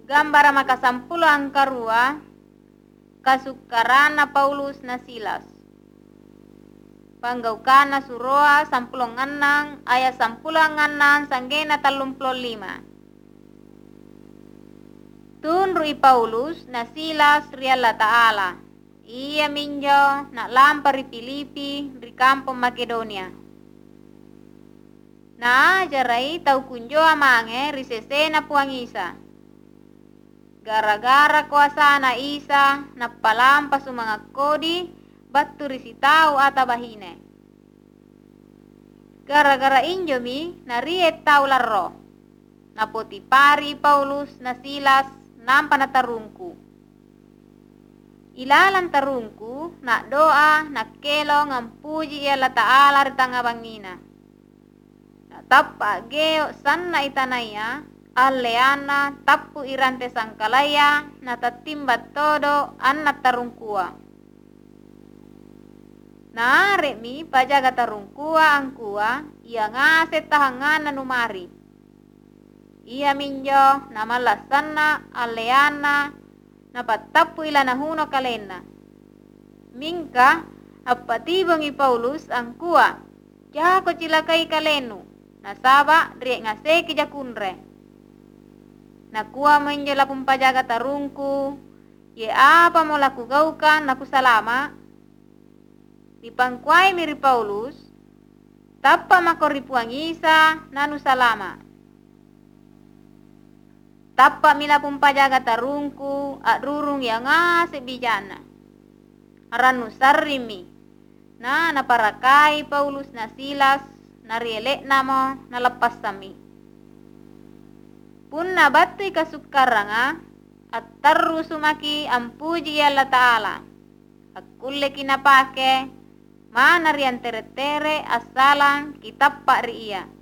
Gambara makasampulo ang karua, kasukarana Paulus na Silas. Panggaukana suroa sampulong nganang, ayat sampulong nganang sanggena 35. Tunrui Paulus na Silas riala ta'ala. Ia minjo na lampari Filipi ri kampo Makedonia. Na jarai tau kunjo amange ri sesena puangisa. Gara-gara kuasa na Isa na palampas mga kodi batu risi tau ata bahine. Gara-gara injomi na riet tau larro. Na potipari Paulus na Silas nampa na tarungku. Ilalan tarungku na doa na kelo ngampuji ia ta'ala ri tanga bangina. Na tappa geo sanna itanaya Aleana tappu irante sangkalaya na tatimbat todo anak tarungkua. Na remi pajaga tarungkua angkua ia ngase tahangan numari. Ia minjo na malasanna Aleana na patappu ila nahuno kalena. Mingka apatibongi Paulus angkua jako cilakai kalenu na saba riek ngase kijakunre. Nakua menjela pumpajaga tarungku, ye apa mau laku gaukan naku salama. Dipangkuai miri Paulus, tappa makori puangisa nanu salama. Tappa mila pumpajaga tarungku, rurung yang ngasih bijana. Aranu sarrimi, na naparakai Paulus na Silas, narielek namo nalepas sami. Punna batui kasukaranga at tarru sumaki ampuji Allah ta'ala. Akulle kinapake mana rian tere-tere asalang kitappa ri iya.